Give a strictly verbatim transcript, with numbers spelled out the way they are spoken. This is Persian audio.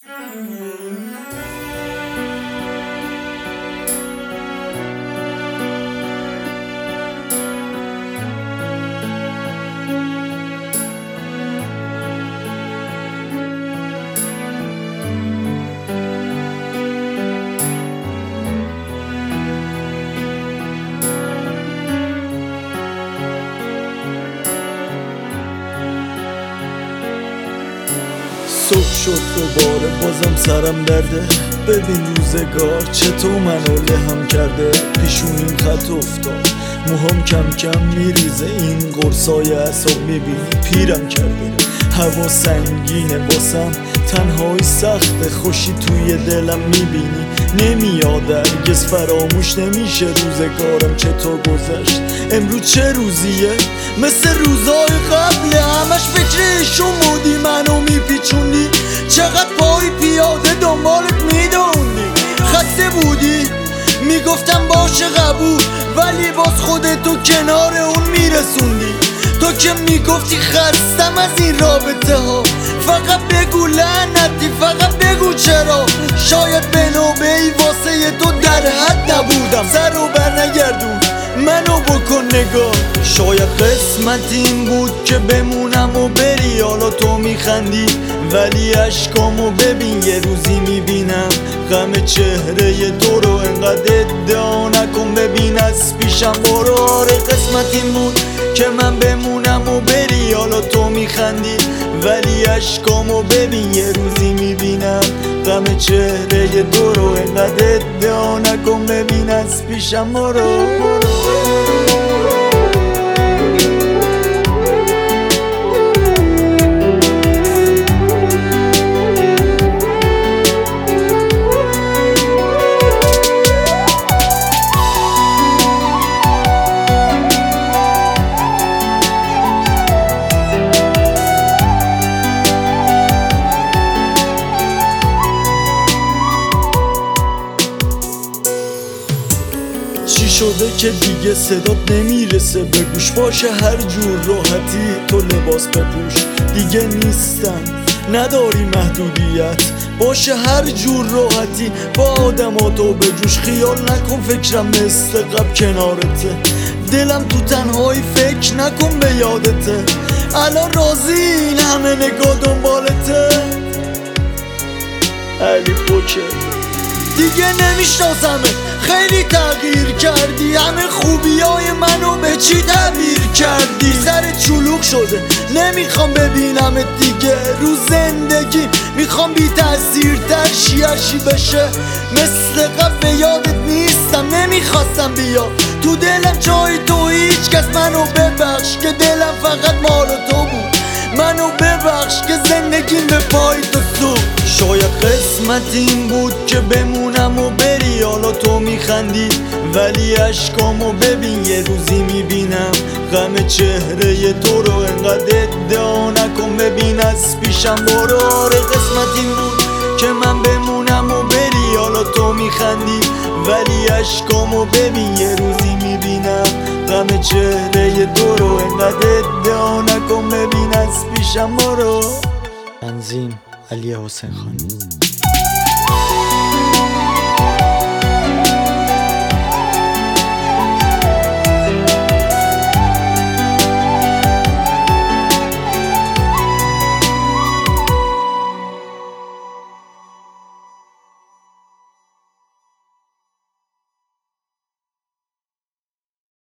صبح شد دوباره بازم سرم درده. ببین روزگار چطور منو لهم کرده. پیشون این خط افتاد موهام کم کم میریزه. این قرصای اعصاب میبینی پیرم کرده. هوا سنگینه باسم تنهایی سخته. خوشی توی دلم میبینی نمیاد هرگز فراموش نمیشه. روزگارم چطور گذشت امروز چه روزیه؟ مثل روزای قبل همش فکرشون بودی. منو میپیچوندی چقدر پای پیاده دنبالت میدوندی. خسته بودی میگفتم باشه قبول ولی باز خودتو کنار اون میرسوندی. تو که میگفتی خستم از این رابطه ها. فقط بگو لعنتی فقط بگو چرا. شاید به نوبه ای واسه تو در حد نبودم. سر رو بر نگردون منو بکن نگاه. شاید قسمت این بود که بمونم و بری. حالا تو میخندی ولی عشقامو ببین. یه روزی میبینم غم چهره تو رو. انقدر ادعا نکن ببین از پیشم برو. آره قسمت این بود که من بمونم و بری. حالا تو میخندی ولی عشقامو ببین. یه روزی میبینم غم چهره تو رو. انقدر ادعا نکن ببین از پیشم برو. چی شده که دیگه صدات نمیرسه به گوش؟ باشه هر جور راحتی تو لباس بپوش. دیگه نیستم نداری محدودیت. باشه هر جور راحتی با آدماتو بجوش. خیال نکن فکرم مثل قبل کنارته. دلم تو تنهایی فکر نکن به یادته. الان راضی این همه نگاه دنبالته. علی پوکر دیگه نمیشناسمه. خیلی تغییر کردی. همه خوبی های منو به چی تعبیر کردی؟ سر چلوغ شده نمیخوام ببینمت دیگه رو زندگی. میخوام بی تأثیر تر شیعشی بشه. مثل قبل به یادت نیستم نمیخواستم بیا تو دلم جای تو. هیچ کس منو ببخش که دلم فقط مال تو بود. منو ببخش که زندگیم به پای تو سوخت. شاید قسمت این بود که بمونم و بری. حالا تو میخندی ولی عشقامو ببین. یه روزی میبینم غم چهره تو رو. انقدر ادعا نکن ببین از پیشم برو. آره قسمت این بود که من بمونم و بری. حالا تو میخندی ولی عشقامو ببین. یه روزی میبینم غم چهره تو رو. انقدر ادعا نکن ببین از پیشم برو. تنظیم علی حسین خانی.